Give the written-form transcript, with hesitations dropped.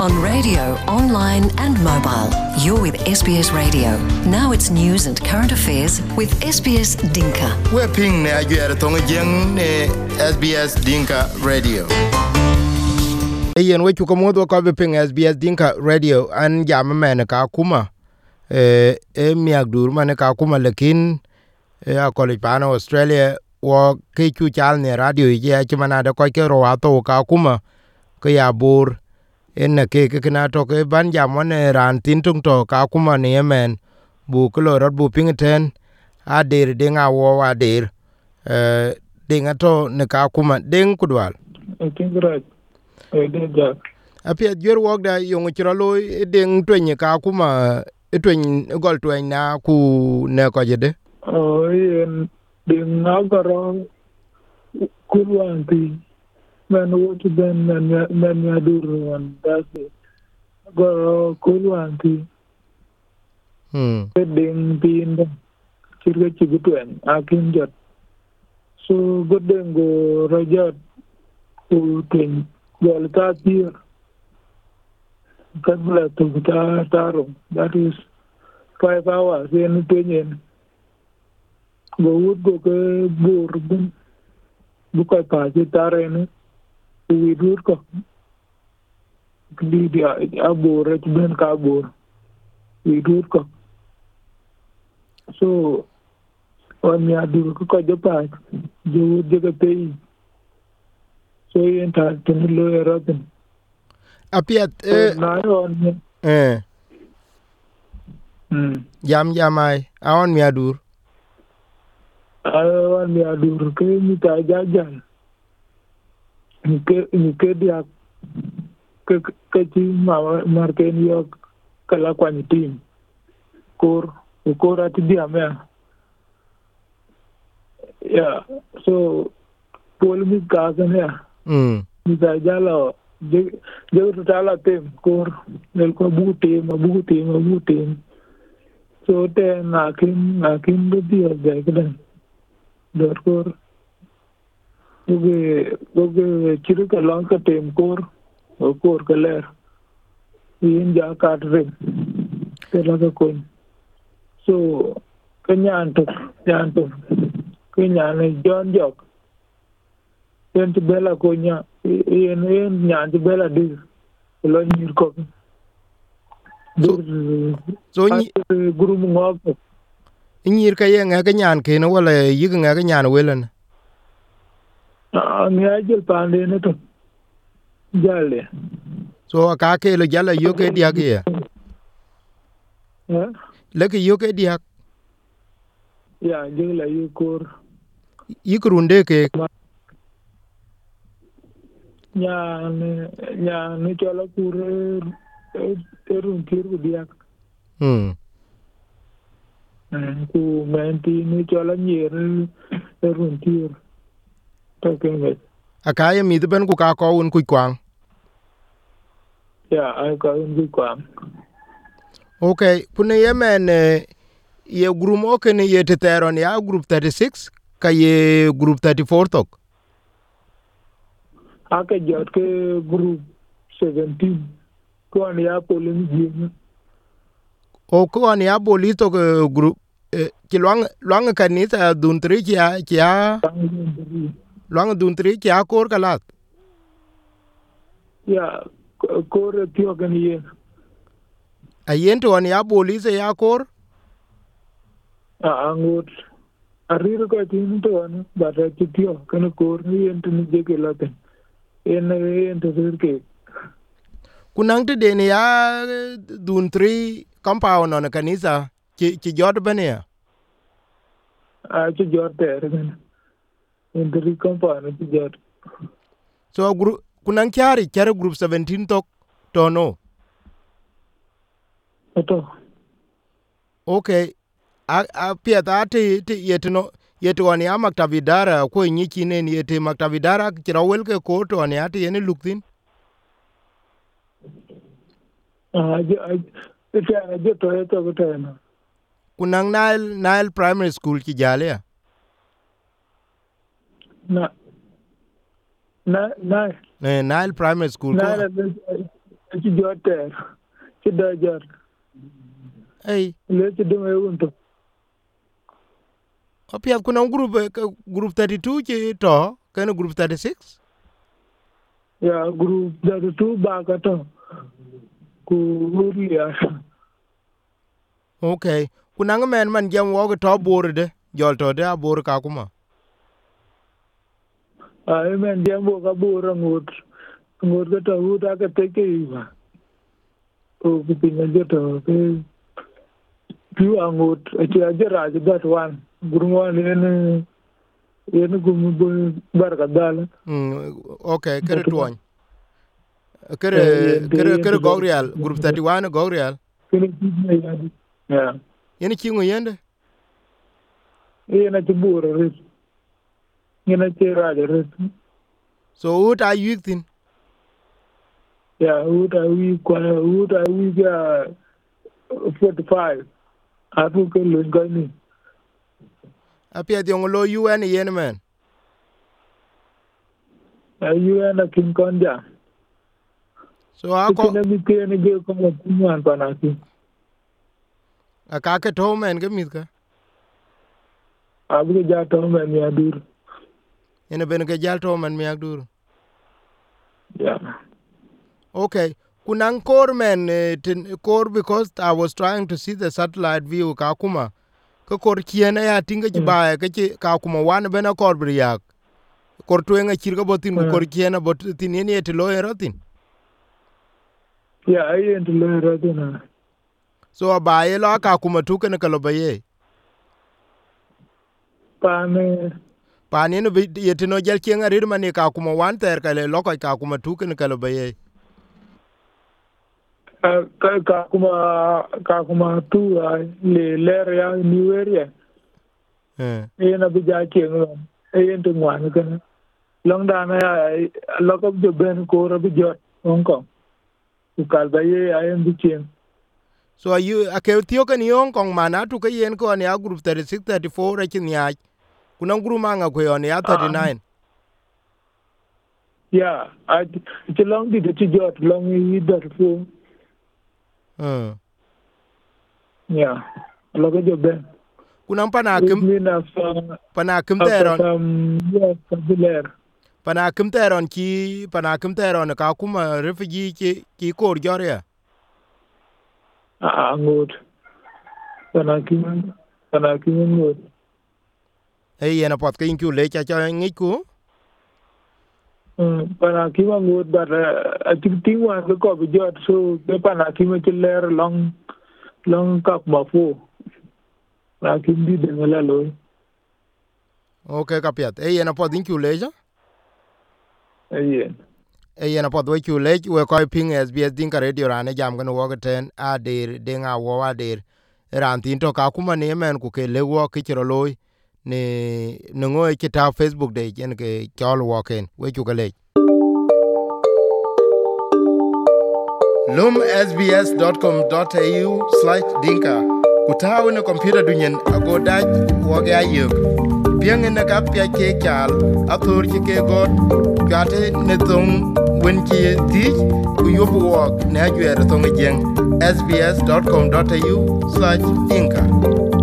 on radio, online and mobile. You're with SBS Radio. Now it's news and current affairs with SBS Dinka. We're ping ne ajuere tonga jeng ne SBS Dinka Radio. Yen we chuko modho ko be ping SBS Dinka Radio an jam mene ka kuma miak dur mane ka kuma lekin a college pana Australia wo ke chu chal ne radio ye chimana da ko ke ro ato ka kuma ke ya bur en ke na to ke ban jam ne ran tin tung to ka kuma ne men bu ko ro bu ping ten a der dinga wo a der dinga to ne ka kuma ding kudwal Right. Apia jwer wok da yung chiro loy ding twenye ka kuma twenye gol twenye na ku ne ko jede Yen ding agaro kulwanti man wotu ben man yadur wan dasi go kulwanti ding pinda chirga chigutwen akin jot so godeng go rajat ku twen gol ta tier kabla to taro that is 5 hours in twenye go would go ke bur buka pa je tare ne we dur ko di dia abur ben ka bur we dur ko so on ya dur ko je pa je ke pe so enta tin lo eraten Apia na on jam ai aon mi adur awan mi adur ke mi ta jajan ni ke dia ke ti marken yo kala kwani tim kor at dia me ya so pol mi ka ya mi ta jalo je tala tem kor del ko buti so te nakin do dia jagdan dorkor oge chiru ka long ka tem kor ka ler yin ja katre te la ka kon so kanyan to kanyan jon jok yen te bela konya yen nyan te bela dir lo nyir ko so guru ngok nyir ka ye nga ka nyan ke no wala yig nga ka nyan welan ni ajel pande ne to jale so ka ke lo jala yo ke dia ke le ke yo ke dia ya jela yo kor yikrunde ke nya chola kur erun kiru dia ku menti ni chola nyer erun tir to kenget akaya mi ben ku ka ko un ku kwang ya ai ka un ku kwang okay kune yemen ye group okay ne ye teteron ya group 36 ka ye group 34 tok aka jot ke group 17 ko an ya polin jin o ko an ya bolito ke group ki long kanisa dun tri ya long dun tri ya kor kalat ya kor tio kan ye ayen to an ya bolise ya kor angut arir ko tin to an bara tio kan kor ni entu je ke laten en to ke kunang te den ya dun tri compound on kanisa ki jot bane ya ci jot ter gan en tri compound ci jot so group kunang kyari group 17 tok to no to okay a pieta te yetno yeto ni maktavidara ko nyiki ne ni yete maktavidara kirawel ke ko to ni ate yene luktin je to na kunang Nile primary school ki jale na Nile primary school Nile ci joter ci dajar Hey, le ci dum e unto apiat kuna group 32 ci to, kana group 36? ya group da tu ba ka to ku huriya Okay. Kuna men man jam wo to borde, jol to de abor ka kuma. ai men jambo ka bura ngut ka to uta ka te ke ba o ku pinga je to ke tu angut a ci ajara that one gurwa ne gum barka dala Okay, kere tuan. Kere gogreal, group 31 gogreal. kene ya Yeni chingo yende? na ci bura ris ngena ci raja ris So ut a yuktin. ya uta wi ga 45 atu ke lu ngani Apiat yung lo UN yen man. ayu na kin konja So ako kene mi ke ne ge ko mo kuman panaki akake to man ke mit ka. abu ja to men ya dur Yene ben ke jal to man mi akdur. ya Okay. Kunang core man core because I was trying to see the satellite view ka kuma. Ka kor kiene ya tinga ci bae ka kuma wan bena kor briak. Kor tuenga chirga botin ku kor kiene bot tin yeni et lo erotin. ya ayen to le radina So abaye lo ka kuma tuke ne kalo baye. pane Pani no yetino jel kienga rir mani ka kuma wan ter ka le lo ka kuma tuke ne kalo baye. ka kuma tu le ler ya new area na bi ja ke no ayen to ngwan kana long da na ya lo ko jo ben ko ro bi jot hong kong ku kal ba ye ayen bi chen So you aketio kan yon kong mana tu ka yen ko ne a group 36 34 e nya. Kuna group manga ko yon ya 39. ya a ti long di ti jot long yi dar fu ya lo ko jo ben Kuna pana kim teron ya kabiler pana kim teron ka kuma refugee ki kor joria. ngut pana kim ngut Yena pot ka inku le cha ngiku. Pana kim ngut but I think one ko bi jot so the pana kim ti ler long kap ma fu na kim di de la lo Okay kapiat. Yena pot inku le ja. Yena pot we ku le we ko ping SBS Dinka Radio rane jam kan wo ten a der denga wo a der ran tin to ka kuma ne men ku ke le wo ki ro loy ne ngo ki ta Facebook de jen ke chol wo ken we ku le lum sbs.com.au/dinka utawu ne computer dunyen ago daj wo ga yek piang ne ka pya ke chal atur ki ke god gate ne tong wen ki ti ku yobu wo ne ajere tong jeng sbs.com.au/dinka